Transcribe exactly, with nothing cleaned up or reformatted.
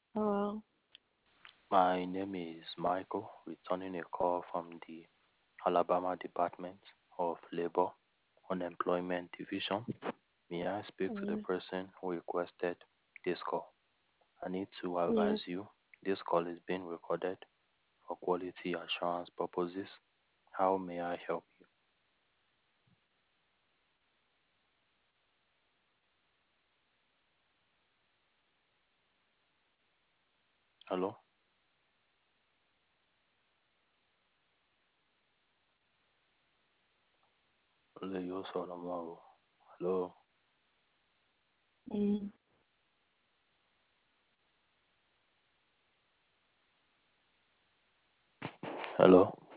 Hello. My name is Michael, returning a call from the Alabama Department of Labor Unemployment Division. May I speak to the Mm, person who requested this call? I need to yes. advise you this call is being recorded for quality assurance purposes. How may I help you? Hello? Hello, Solomon. Hello? Mm, Hello?